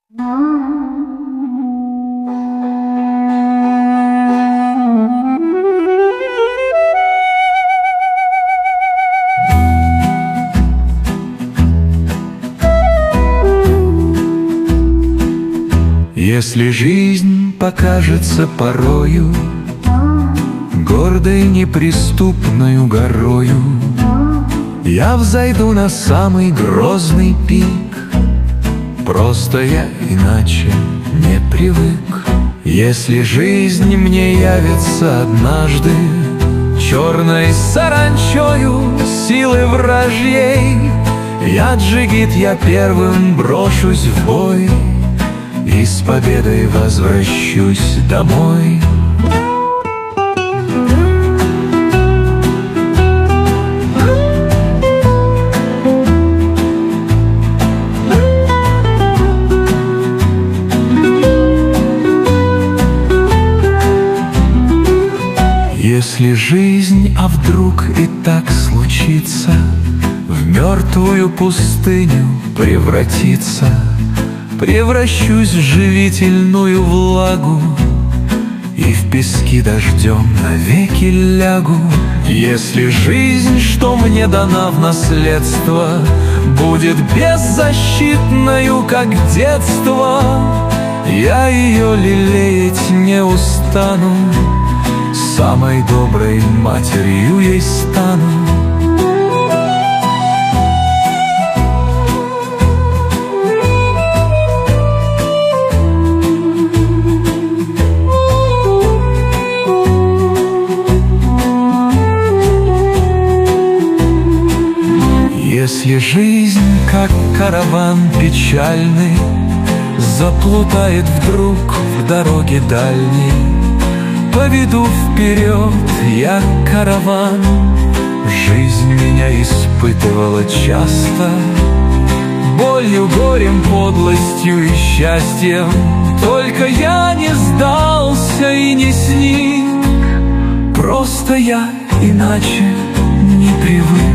Если жизнь покажется порою гордой неприступною горою, я взойду на самый грозный пик. Просто я иначе не привык. Если жизнь мне явится однажды черной саранчою силы вражьей, я джигит, я первым брошусь в бой и с победой возвращусь домой. Если жизнь, а вдруг и так случится, в мертвую пустыню превратится, превращусь в живительную влагу и в пески дождем навеки лягу. Если жизнь, что мне дана в наследство, будет беззащитною, как детство, я ее лелеять не устану, самой доброй матерью ей стану. Если жизнь, как караван печальный, заплутает вдруг в дороге дальней, поведу вперед я караван. Жизнь меня испытывала часто, болью, горем, подлостью и счастьем. Только я не сдался и не сник, просто я иначе не привык.